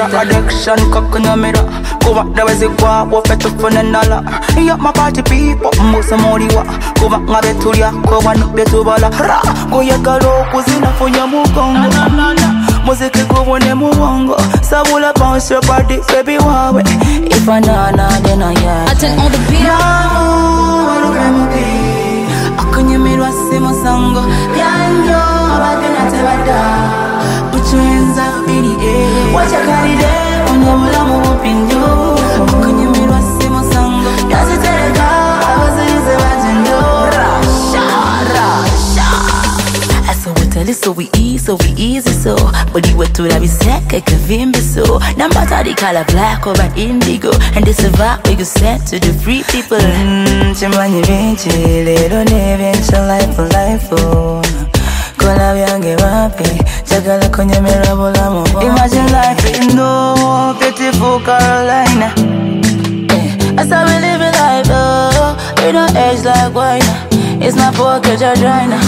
addiction, coconut mirror. Go back there as you go, what fetch up on another. Yeah, my party people, most of money wa. Go back ngabe tulia, go one up to bala. Go yakalo, kuzina for your mugongo. Muziki kubone muwongo. Sabula bounce your body, baby wawe. If I know, then I yeah. I turn on the beat. Akunyemirwa simo sango. Yanyo, abagena tebada. Put your hands up in the air. Watch your body there, onyamula mupinyo. Akunyemirwa simo sango. Yazi tereka, abazinize bajendo. So we easy so. But you were told I be sick, I can be so. No matter the color, black or red indigo. And this is vibe we you sent to the free people. Chimani vinci, little neventure life for life. Kola vyange wapi, chakala kwenye mirabola mo. Imagine life in no beautiful Carolina. That's how we live in life, though. We don't age like wine. It's not pocket or joiner.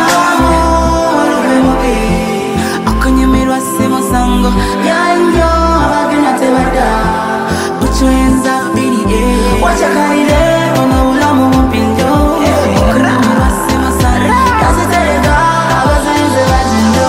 Akunyemirwa simo sango. Yanyo, abagena tebada. Put your hands up in the air. Watch your kaide, ona mupinyo. Akunyemirwa simo sango. Yazi tereka, abazinize bajendo.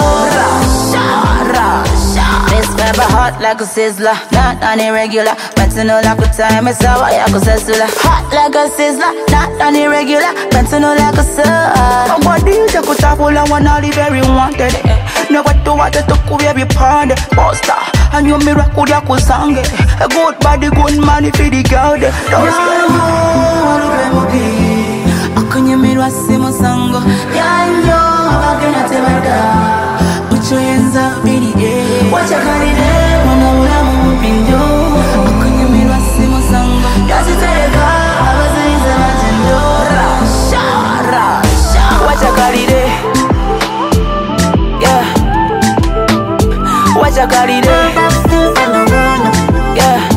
This pepper hot like a sizzler, not on irregular. Fentanyl like a time, it's sour like a sessula. Hot like a sizzler, not on irregular. Fentanyl like a sir. Body you take a tapula, one all the very wanted. Never do what to cook every pound. Poster, and you miracle ya kusange. A good body, good money for the girl. Don't scare me. Akunyemirwa simo sango. Yanyo, abagena tebada. Put your hands up in the air. Watch your body there, onyamula mupinyo. Akunyemirwa simo sango. Yazi tereka, abazinize bajendo. Watch your body there. Yeah. Watch your body there. Yeah.